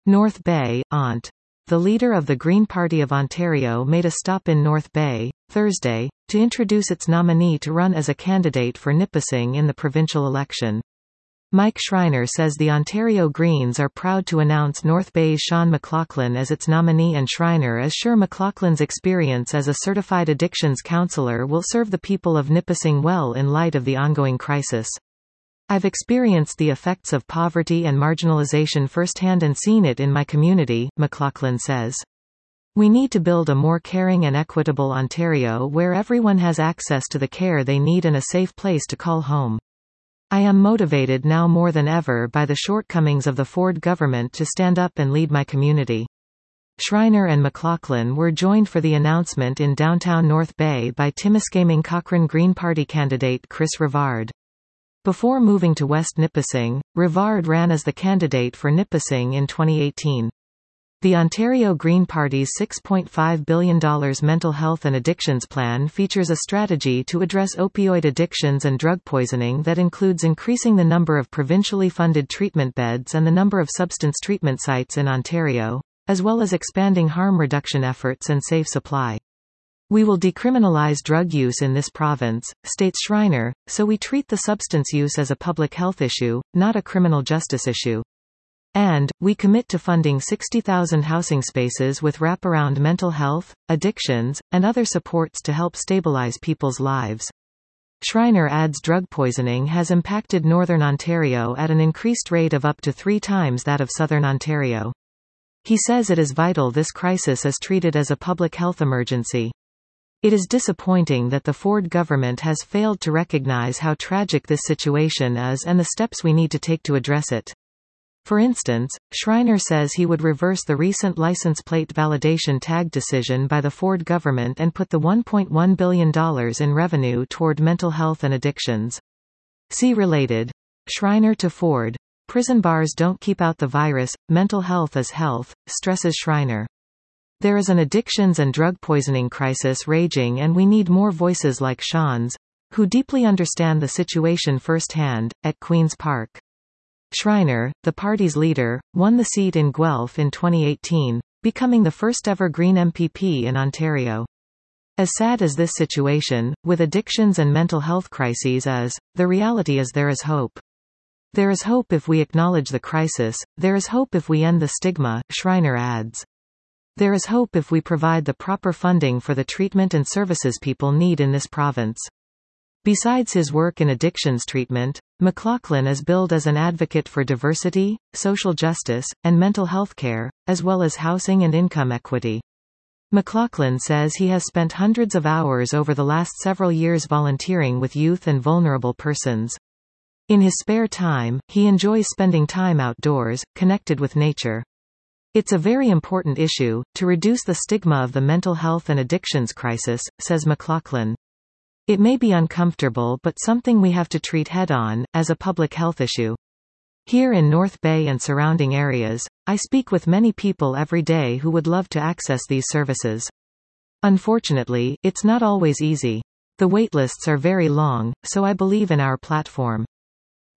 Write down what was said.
North Bay, Ont. The leader of the Green Party of Ontario made a stop in North Bay, Thursday, to introduce its nominee to run as a candidate for Nipissing in the provincial election. Mike Schreiner says the Ontario Greens are proud to announce North Bay's Sean McLaughlin as its nominee, and Schreiner is sure McLaughlin's experience as a certified addictions counselor will serve the people of Nipissing well in light of the ongoing crisis. I've experienced the effects of poverty and marginalization firsthand and seen it in my community, McLaughlin says. We need to build a more caring and equitable Ontario where everyone has access to the care they need and a safe place to call home. I am motivated now more than ever by the shortcomings of the Ford government to stand up and lead my community. Schreiner and McLaughlin were joined for the announcement in downtown North Bay by Timiskaming Cochrane Green Party candidate Chris Rivard. Before moving to West Nipissing, Rivard ran as the candidate for Nipissing in 2018. The Ontario Green Party's $6.5 billion mental health and addictions plan features a strategy to address opioid addictions and drug poisoning that includes increasing the number of provincially funded treatment beds and the number of substance treatment sites in Ontario, as well as expanding harm reduction efforts and safe supply. We will decriminalize drug use in this province, states Schreiner, so we treat the substance use as a public health issue, not a criminal justice issue. And, we commit to funding 60,000 housing spaces with wraparound mental health, addictions, and other supports to help stabilize people's lives. Schreiner adds drug poisoning has impacted Northern Ontario at an increased rate of up to 3 times that of Southern Ontario. He says it is vital this crisis is treated as a public health emergency. It is disappointing that the Ford government has failed to recognize how tragic this situation is and the steps we need to take to address it. For instance, Schreiner says he would reverse the recent license plate validation tag decision by the Ford government and put the $1.1 billion in revenue toward mental health and addictions. See related. Schreiner to Ford. Prison bars don't keep out the virus, mental health is health, stresses Schreiner. There is an addictions and drug poisoning crisis raging, and we need more voices like Sean's, who deeply understand the situation firsthand, at Queen's Park. Schreiner, the party's leader, won the seat in Guelph in 2018, becoming the first-ever Green MPP in Ontario. As sad as this situation, with addictions and mental health crises is, the reality is there is hope. There is hope if we acknowledge the crisis, there is hope if we end the stigma, Schreiner adds. There is hope if we provide the proper funding for the treatment and services people need in this province. Besides his work in addictions treatment, McLaughlin is billed as an advocate for diversity, social justice, and mental health care, as well as housing and income equity. McLaughlin says he has spent hundreds of hours over the last several years volunteering with youth and vulnerable persons. In his spare time, he enjoys spending time outdoors, connected with nature. It's a very important issue, to reduce the stigma of the mental health and addictions crisis, says McLaughlin. It may be uncomfortable but something we have to treat head-on, as a public health issue. Here in North Bay and surrounding areas, I speak with many people every day who would love to access these services. Unfortunately, it's not always easy. The waitlists are very long, so I believe in our platform.